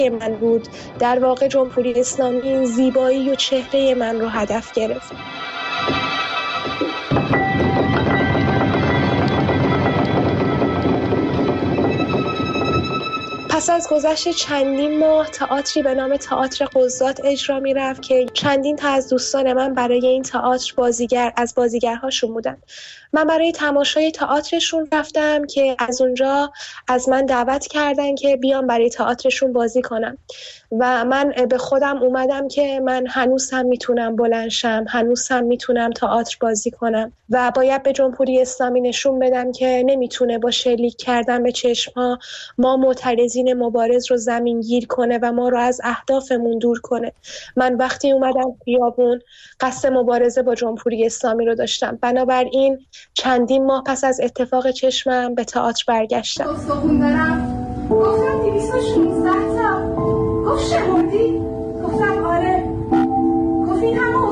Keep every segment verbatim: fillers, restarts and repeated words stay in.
من بود. در واقع جمهوری اسلامی زیبایی و چهره من رو هدف گرفت. پس از گذشت چندین ماه تئاتری به نام تئاتر قضات اجرا می‌رفت که چندین تا از دوستان من برای این تئاتر بازیگر از بازیگرهاشون بودن. من برای تماشای تئاترشون رفتم که از اونجا از من دعوت کردن که بیام برای تئاترشون بازی کنم و من به خودم اومدم که من هنوز هم میتونم بلند شم، هنوز هم میتونم تئاتر بازی کنم و باید به جمهوری اسلامی نشون بدم که نمیتونه با شلیک کردن به چشم‌ها ما معترضین مبارز رو زمینگیر کنه و ما رو از اهدافمون دور کنه. من وقتی اومدم خیابون قصد مبارزه با جمهوری اسلامی رو داشتم. بنابراین چندین ماه پس از اتفاق چشمم به تئاتر برگشتم. استخون دارم. گفتم دویست و شانزده تا. گفت شمردی؟ گفتم آره. گفت این همه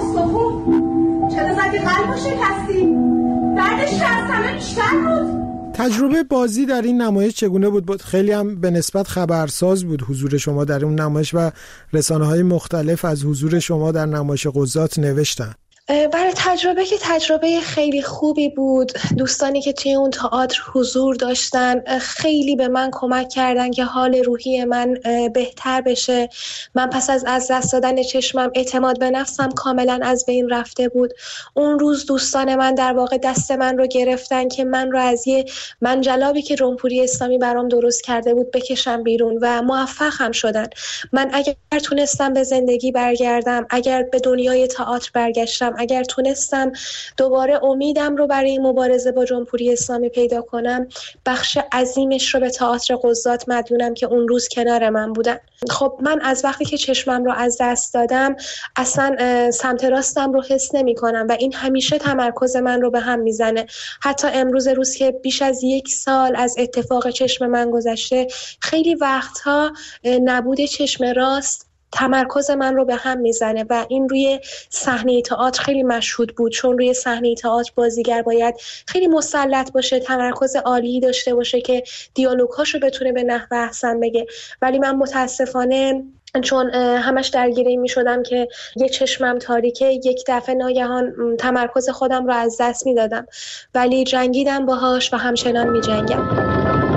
استخون. چرا زدی قلبو شکستی؟ دردش که از همه بیشتر بود. تجربه بازی در این نمایش چگونه بود؟ بود خیلی هم به نسبت خبرساز بود حضور شما در اون نمایش و رسانه‌های مختلف از حضور شما در نمایش قضات نوشتن. برای تجربه که تجربه خیلی خوبی بود. دوستانی که توی اون تئاتر حضور داشتن خیلی به من کمک کردن که حال روحی من بهتر بشه. من پس از از دست دادن چشمم اعتماد به نفسم کاملا از بین رفته بود. اون روز دوستان من در واقع دست من رو گرفتن که من رو از یه منجلابی که جمهوری اسلامی برام درست کرده بود بکشم بیرون و موفق هم شدن. من اگر تونستم به زندگی برگردم، اگر به دنیای تئاتر برگشتم، اگر تونستم دوباره امیدم رو برای مبارزه با جمهوری اسلامی پیدا کنم، بخش عظیمش رو به تئاتر قضات مدیونم که اون روز کنار من بودن. خب من از وقتی که چشمم رو از دست دادم اصلا سمت راستم رو حس نمی کنم و این همیشه تمرکز من رو به هم میزنه. حتی امروز روز که بیش از یک سال از اتفاق چشم من گذشته، خیلی وقتها نبود چشم راست تمرکز من رو به هم میزنه و این روی صحنه تئاتر خیلی مشهود بود، چون روی صحنه تئاتر بازیگر باید خیلی مسلط باشه، تمرکز عالی داشته باشه که دیالوگ‌هاشو بتونه به نحو احسن بگه. ولی من متاسفانه چون همش درگیری می شدم که یه چشمم تاریکه، یک دفعه ناگهان تمرکز خودم رو از دست می دادم، ولی جنگیدم باهاش و همچنان می جنگم.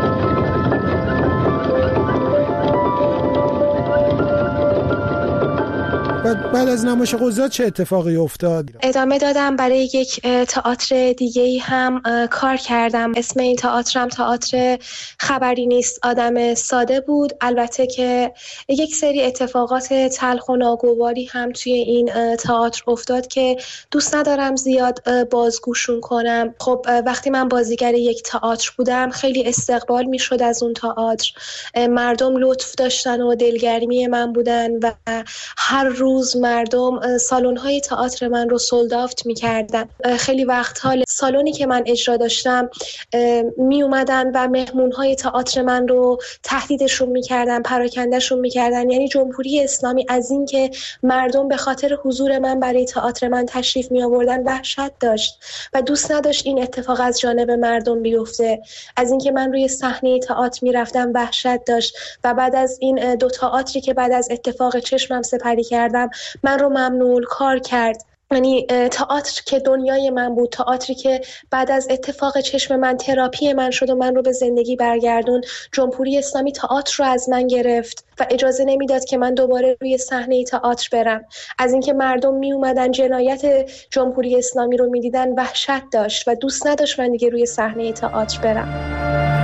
بعد از نمایش قضات چه اتفاقی افتاد؟ ادامه دادم، برای یک تئاتر دیگه‌ای هم کار کردم. اسم این تئاترم تئاتر خبری نیست آدم ساده بود. البته که یک سری اتفاقات تلخ و ناگواری هم توی این تئاتر افتاد که دوست ندارم زیاد بازگوشون کنم. خب وقتی من بازیگر یک تئاتر بودم خیلی استقبال میشد از اون تئاتر، مردم لطف داشتن و دلگرمی من بودن و هر روز مردم سالن‌های تئاتر من رو سولد آفت می‌کردن. خیلی وقت‌ها سالنی که من اجرا داشتم می اومدن و مهمون‌های تئاتر من رو تهدیدشون می‌کردن، پراکنده‌شون می‌کردن. یعنی جمهوری اسلامی از این که مردم به خاطر حضور من برای تئاتر من تشریف می‌آوردن وحشت داشت و دوست نداشت این اتفاق از جانب مردم بیفته. از این که من روی صحنه تئاتر می‌رفتم وحشت داشت و بعد از این دو تئاتری که بعد از اتفاق چشمم سپری کردم من رو ممنوع کار کرد. یعنی تئاتر که دنیای من بود، تئاتری که بعد از اتفاق چشم من تراپی من شد و من رو به زندگی برگردون، جمهوری اسلامی تئاتر رو از من گرفت و اجازه نمیداد که من دوباره روی صحنه تئاتر برم. از اینکه مردم می اومدن جنایت جمهوری اسلامی رو میدیدن وحشت داشت و دوست نداشت من دیگه روی صحنه تئاتر برم.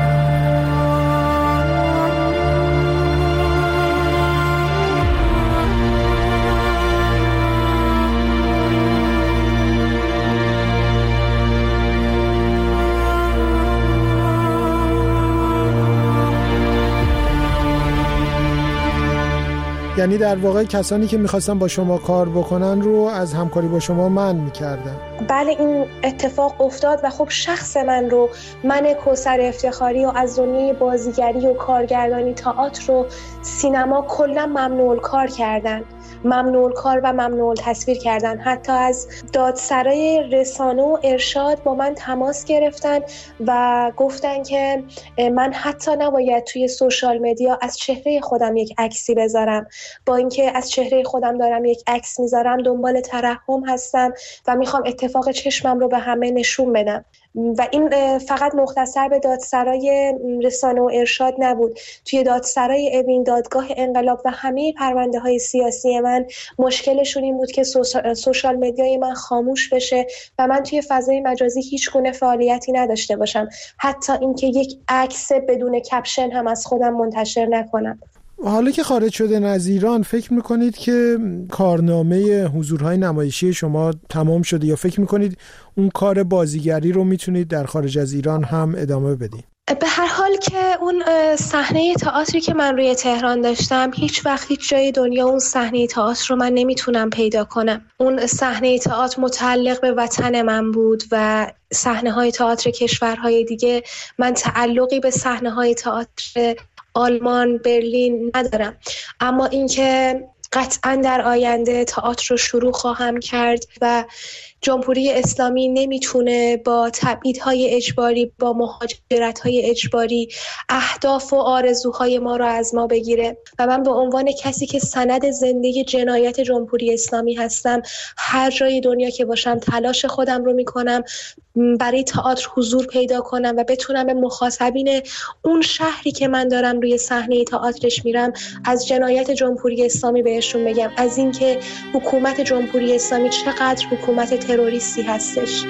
یعنی در واقع کسانی که میخواستن با شما کار بکنن رو از همکاری با شما منع میکردن؟ بله این اتفاق افتاد و خب شخص من رو، من کوثر افتخاری و از دنیای بازیگری و کارگردانی تئاتر و سینما کلا ممنوع کار کردن. ممنوع کار و ممنوع تصویر کردن. حتی از دادسرای رسانه و ارشاد با من تماس گرفتن و گفتن که من حتی نباید توی سوشال مدیا از چهره خودم یک عکسی بذارم، با اینکه از چهره خودم دارم یک عکس میذارم دنبال ترحم هستم و میخوام اتفاق چشمم رو به همه نشون بدم. و این فقط مختصر به دادسرای رسانه و ارشاد نبود، توی دادسرای اوین، دادگاه انقلاب و همه پرونده های سیاسی من مشکلشون این بود که سوشال مدیای من خاموش بشه و من توی فضای مجازی هیچ گونه فعالیتی نداشته باشم، حتی اینکه یک عکس بدون کپشن هم از خودم منتشر نکنم. حالا که خارج شدن از ایران فکر میکنید که کارنامه حضورهای نمایشی شما تمام شده یا فکر میکنید اون کار بازیگری رو میتونید در خارج از ایران هم ادامه بدید؟ به هر حال که اون صحنه تئاتری که من روی تهران داشتم هیچ وقت هیچ جای دنیا اون صحنه تئاتر رو من نمیتونم پیدا کنم. اون صحنه تئاتر متعلق به وطن من بود و صحنه‌های تئاتر کشورهای دیگه من تعلقی به صحنه‌های تئاتر آلمان، برلین ندارم. اما اینکه قطعاً در آینده تئاتر رو شروع خواهم کرد و جمهوری اسلامی نمیتونه با تبعیدهای اجباری، با مهاجرت‌های اجباری اهداف و آرزوهای ما رو از ما بگیره و من به عنوان کسی که سند زنده جنایت جمهوری اسلامی هستم هر جای دنیا که باشم تلاش خودم رو میکنم برای تئاتر حضور پیدا کنم و بتونم به مخاطبین اون شهری که من دارم روی صحنه تئاترش میرم از جنایت جمهوری اسلامی بهشون بگم، از اینکه حکومت جمهوری اسلامی چقدر حکومت تروریستی هستش.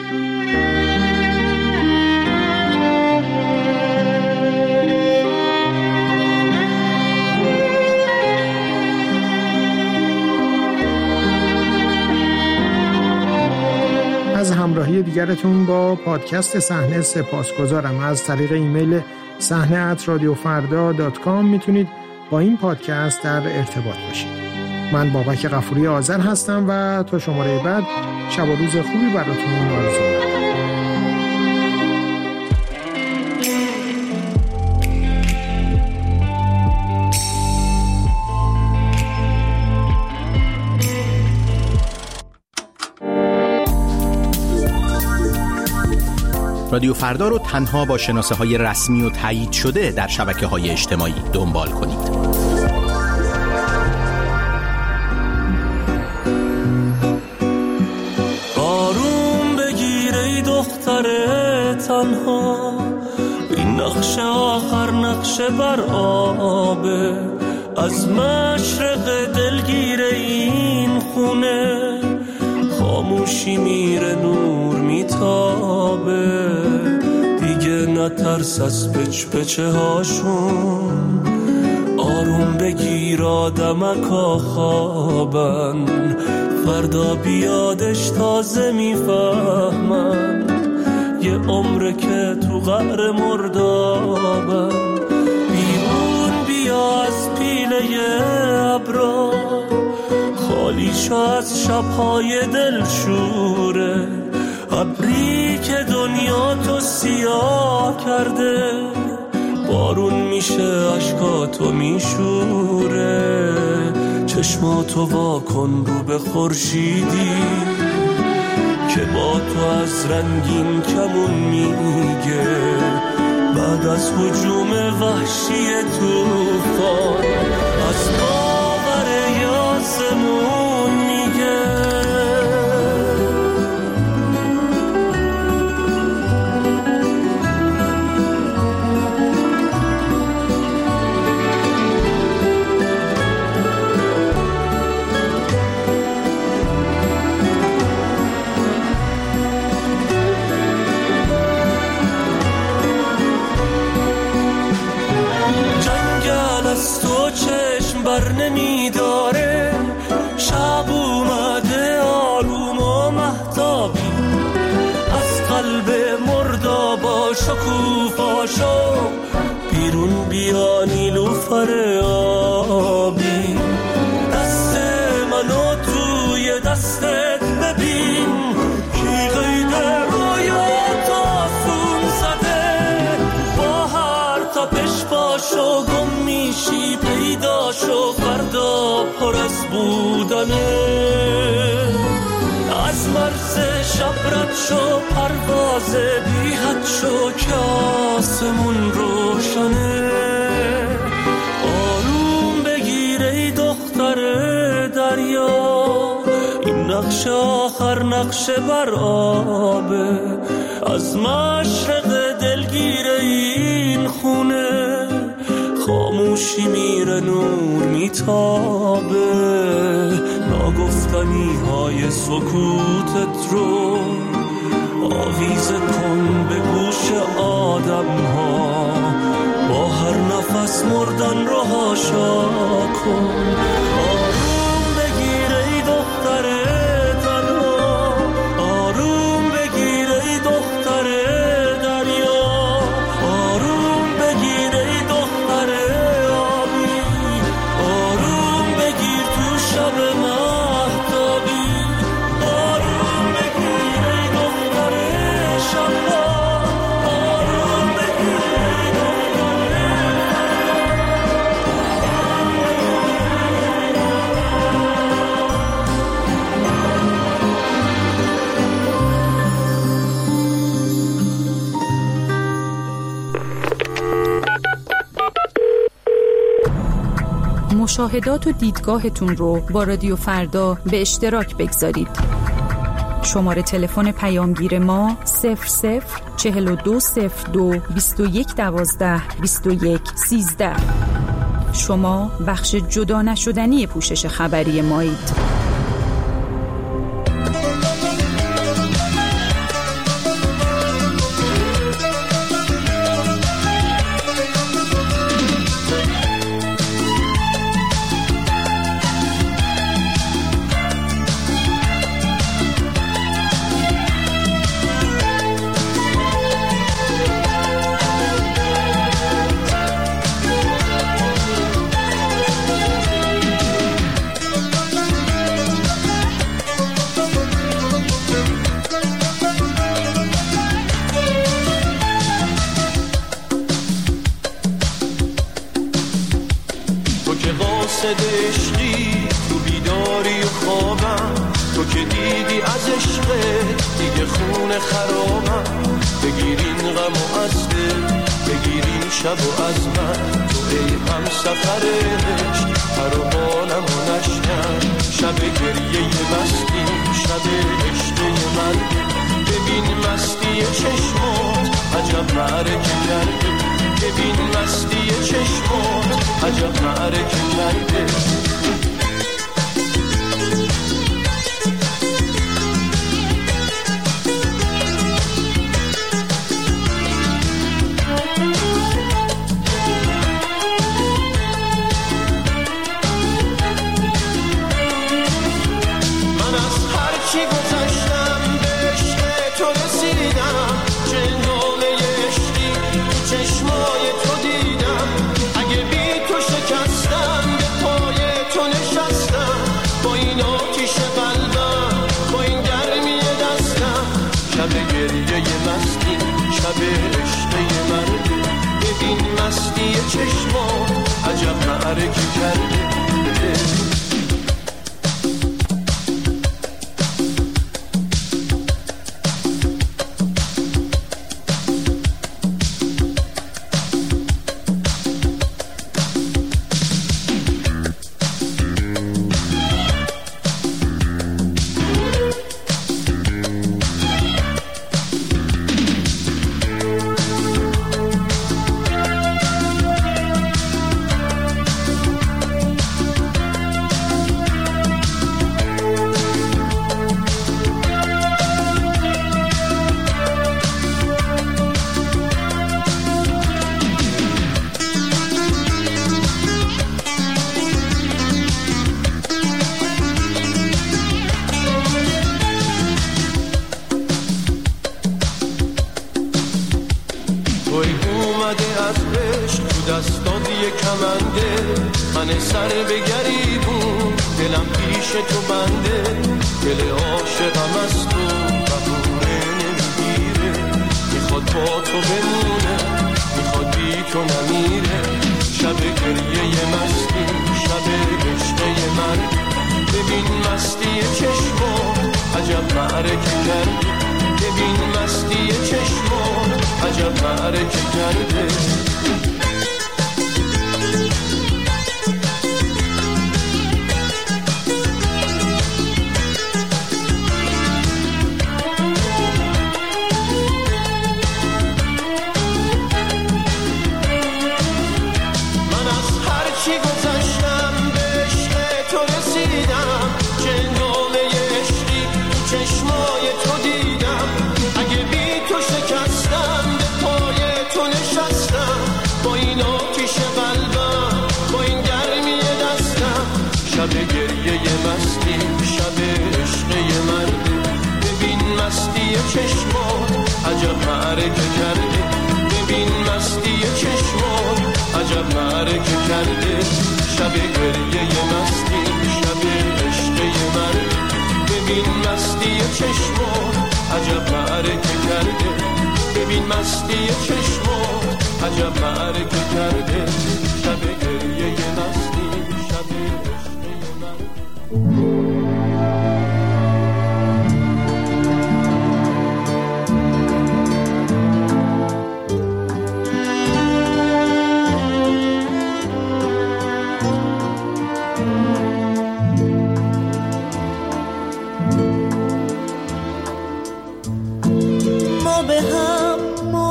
از همراهی دیگرتون با پادکست صحنه سپاسگزارم. از طریق ایمیل صحنه ات رادیو فردا دات کام میتونید با این پادکست در ارتباط باشید. من بابک غفوری آذر هستم و تا شماره بعد شب و روز خوبی براتون آرزو دارم. رادیو فردا رو تنها با شناسه های رسمی و تایید شده در شبکه های اجتماعی دنبال کنید. آروم بگیره ای دختر تنها، این نقش آخر نقش بر آبه، از مشرق دلگیره این خونه، خاموشی میره نور میتابه، دیگه نترس از پچ پچه هاشون، آروم بگیر آدمکا خوابن، فردا بیادش تازه میفهمن، یه عمره که تو قعر مردابن، بیرون بیا از پیله ابرا، خالی شو از شبهای دلشوره، ابری که دنیا تو سیاه کرده، بارون میشه عشقاتو میشوره، چشماتو وا کن رو به خورشیدی که با تو از رنگین کمون میگه، بعد از هجوم وحشی طوفان از باور آسمون میگه. بر نمیداره، شب اومده آروم و مهتابی، از قلب مردابا شکوفاشو بیرون بیا نیلوفر آبی، دست منو توی دستت ببین، کی قید رویات آسون زده، با هر تپش باشو گم میشی پیدا شو. فردا پر از بودنه. از مرز شب رد شو، پرواز بی حد شو که آسمون روشنه. آروم بگیر ای دختر دریا، این نقش آخر نقش بر آبه. از مشرق دلگیر این خونه، خاموشی میره نور میتابه. ناگفتنی های سکوتت رو آویزه کن به گوش آدم ها، با هر نفس مردن رو هاشا کن. آروم بگیر ای دختر تنها، آروم بگیر ای دختر دریا، آروم بگیر ای دختر آبی، آروم بگیر تو شب مهتابی، آروم بگیر ای دختر شبا، آروم بگیر ای دختر. مشاهدات و دیدگاهتون رو با رادیو فردا به اشتراک بگذارید. شماره تلفن پیامگیر ما صفر صفر چهل و دو صفر دو بیست و یک دوازده بیست و یک سیزده. شما بخش جدا نشدنی پوشش خبری مایید. من سر به گریبون دلم پیش تو بنده، دل عاشقم از تو بهونه نمیگیره، میخواد با تو بمونه، میخواد بی تو نمیره. شب گریه مستی، شب عشق من. ببین مستی چشمات عجب معرکه کرده، ببین مستی چشمات عجب معرکه کرده. شب گریه مستی شب عشق مرده، ببین مستی چشمات عجب معرکه کرده، ببین مستی چشمات عجب معرکه کرده. شب گریه مستی شب عشق مرده، ببین مستی چشمات عجب معرکه کرده، ببین مستی چشمات عجب معرکه کرده. شب گریه مستی شب ما به هم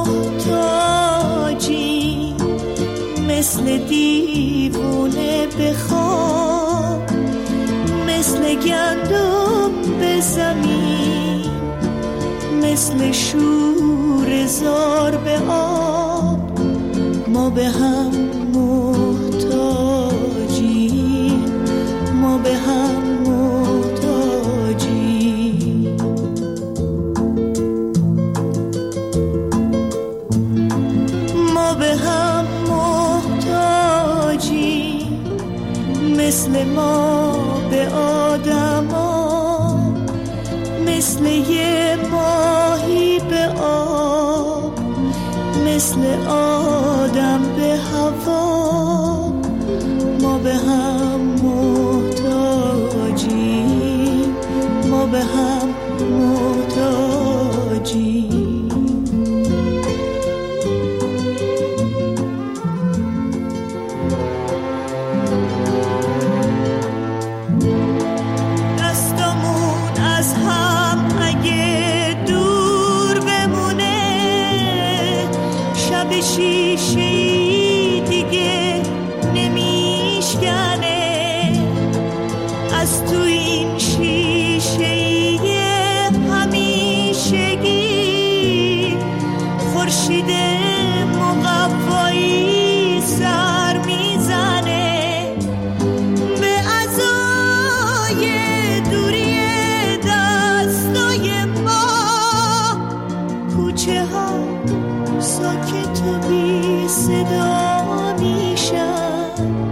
محتاجی مثل دیوونه بخواب، مثل گندم به زمین، مثل شور زار به آب. ما به هم محتاجی، ما به هم محتاجی. ما به هم محتاجی مثل ما به آدما، مثل یه ماهی به آب، مثل آدم به هوا. ما به هم محتاجی، ما به هم محتاجی. شیشه‌ای دیگه نمیشکنه، از تو این شیشه‌ای همیشگی خورشید مقوایی سر میزنه به عزای دوری دستای ما. کوچه ها ساکت و بی صدا میشن،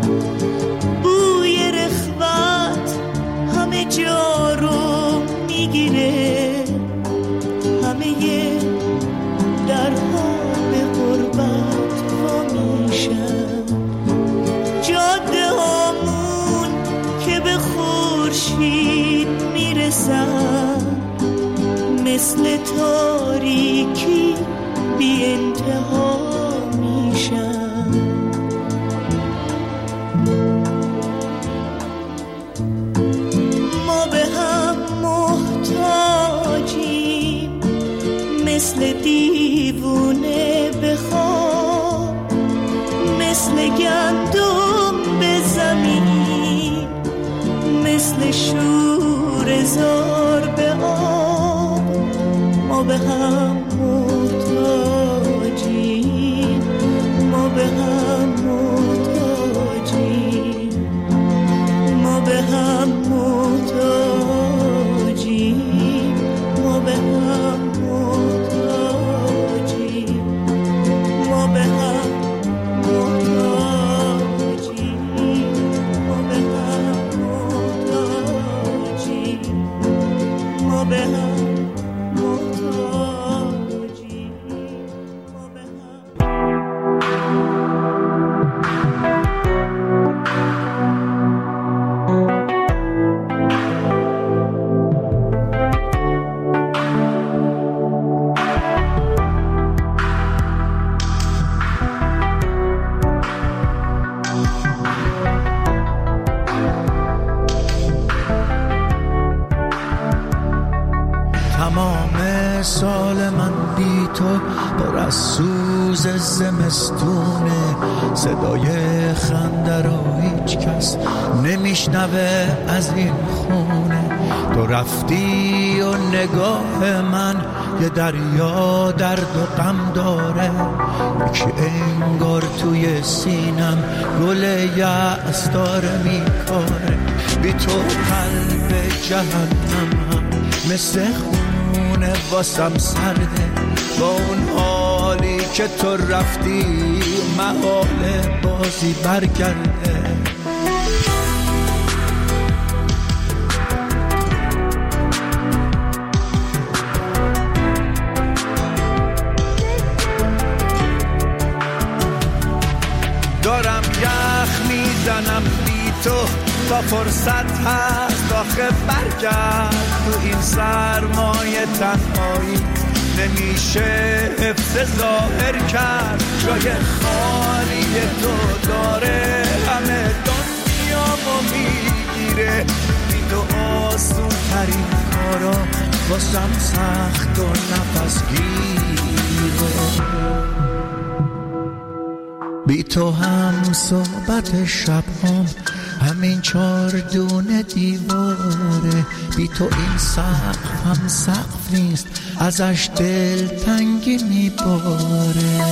بوی رخوت همه جا رو میگیره، همه درها به غربت وا میشن. جاده هامون که به خورشید میرسن، مثل تاریکی بی انتها میشن. ما به هم محتاجیم مثل دیوونه به خواب، مثل گندم به زمین، مثل شور زار به آب. ما به هم محتاجیم، ما به هم محتاجیم، ما به هم محتاجیم، ما به هم محتاجیم، ما به هم محتاجیم، ما به هم محتاجیم، ما به هم محتاجیم. سال من بی تو پر از سوز زمستونه، صدای خنده را هیچ کس نمیشنوه از این خونه. تو رفتی و نگاه من یه دریا درد و غم داره، یکی انگار توی سینم گل یأس داره میکاره. بی تو قلب جهنمم مثل خونه واسم سرده، با اون حالی که تو رفتی محال بازی برگرده. دارم یخ میزنم بی تو تا فرصت هست آخه برگرد. تو این سرمایه تنهایی نمیشه حفظ ظاهر کرد. جای خالی تو داره همه دنیامو میگیره. بی تو آسون ترین کارا واسم سخت و نفس گیره. بی تو هم صحبت شب هم همین چار دونه دیواره. بی تو این سقف هم سقف نیست، ازش دل تنگی میباره.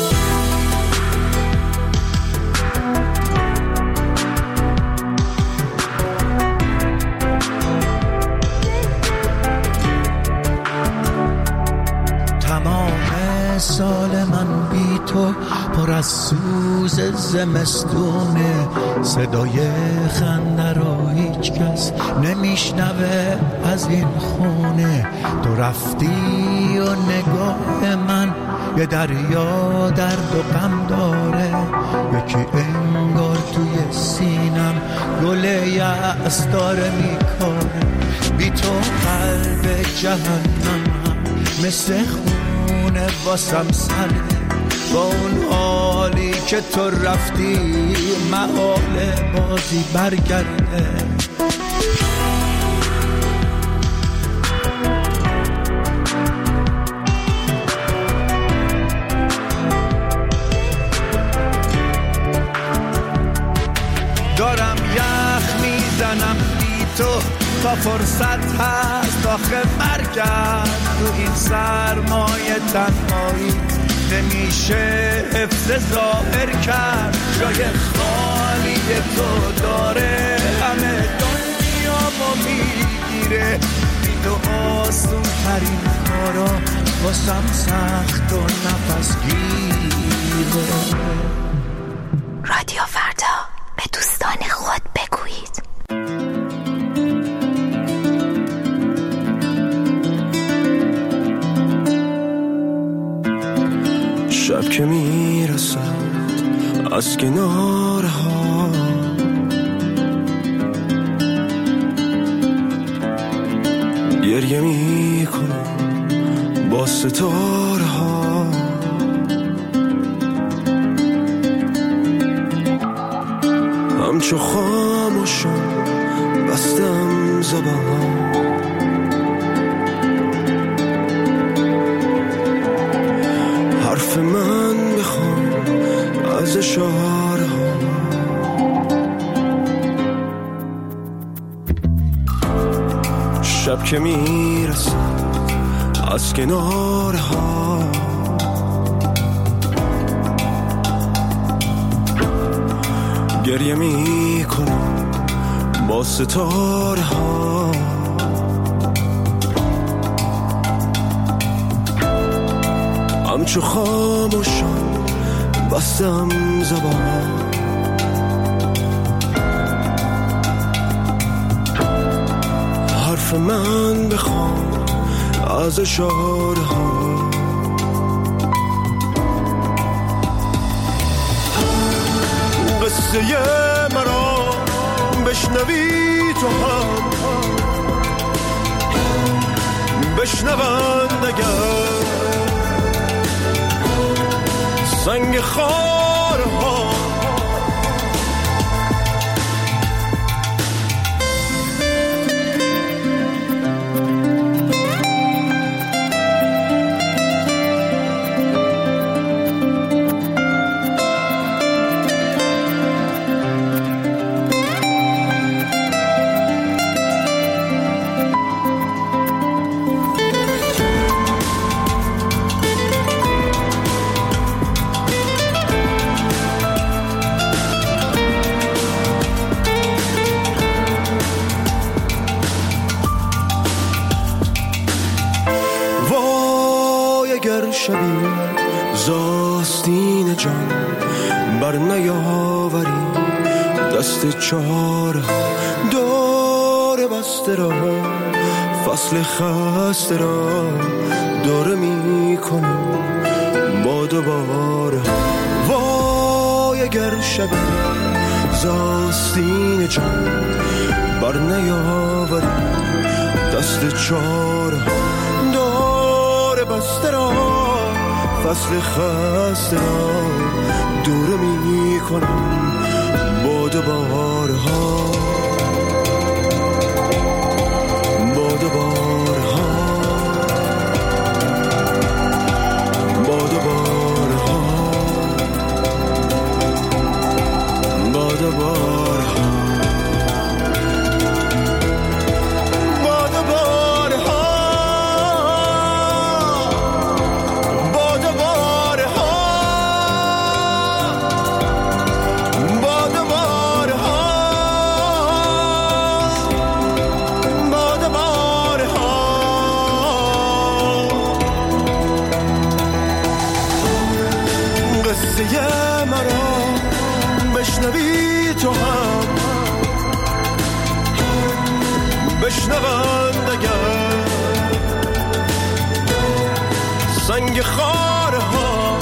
سال من بی تو پر از سوز زمستونه، صدای خنده را هیچ کس نمیشنوه از این خونه. تو رفتی و نگاه من یه دریا درد و غم داره، یکی انگار توی سینم گل یأس داره میکاره. بی تو قلب جهنمم مثل خونه واسم سرده، با اون حالی که تو رفتی محال بازی برگرده. دارم یخ میزنم بی تو تا فرصت هست آخه برگرد. تو این سرمایه تنهایی نمیشه حفظ ظاهر کرد. جای خالی تو داره همه دنیامو میگیره. بی تو آسون ترین کارا واسم سخت و نفس گیره. رادیو فردا، به دوستان خود بگویید. شب که میرسد از کنارها، گریه میکنم با ستاره ها. همچو خاموشم بستم زبان، حرف من بخوام از اشاره ها. شب که میرسه از کناره ها، گریه میکنم با ستاره ها. همچو خاموشم بستم زبان، حرف من بخوام از اشاره ها. قصه مرا بشنوی تو هم بشنوند اگر سنگ خارها. شبی زاستین جان بر نیاوری، دست چهار دور بسته را، فصل خسته را داره می کنم با دوباره. وای اگر شبی زاستین جان بر نیاوری، دست چهار دور بسته را، فصل خسته را دور می کنم با دوباره ها، با دوباره ها، با دوباره ها، با دوباره ها. بشنوند اگر سنگ خاره ها،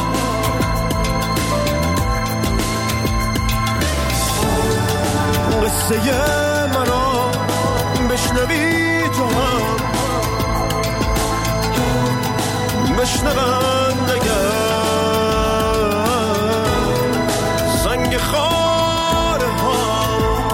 قصه منو بشنوی تو هم، بشنوند اگر سنگ خاره ها.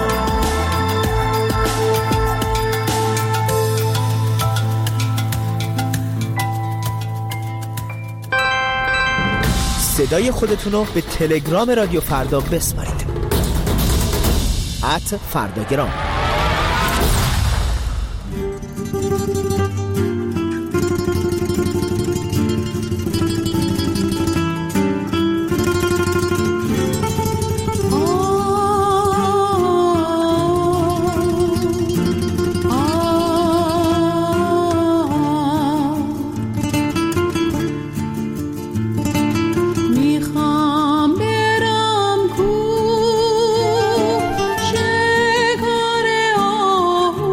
صدای خودتون رو به تلگرام رادیو فردا بسپارید. ات فرداگرام. شکار آهو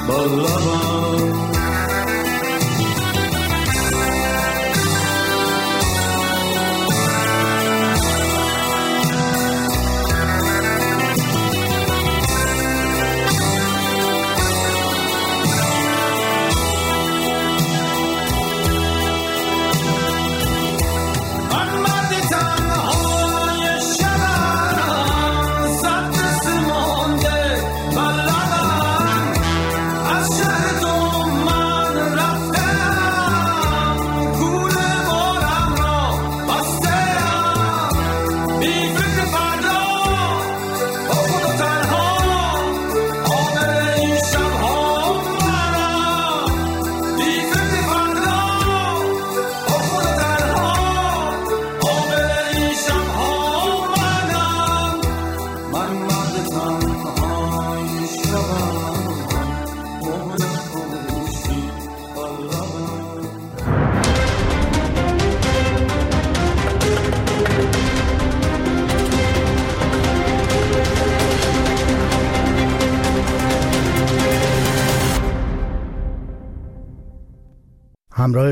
با لبم. همراه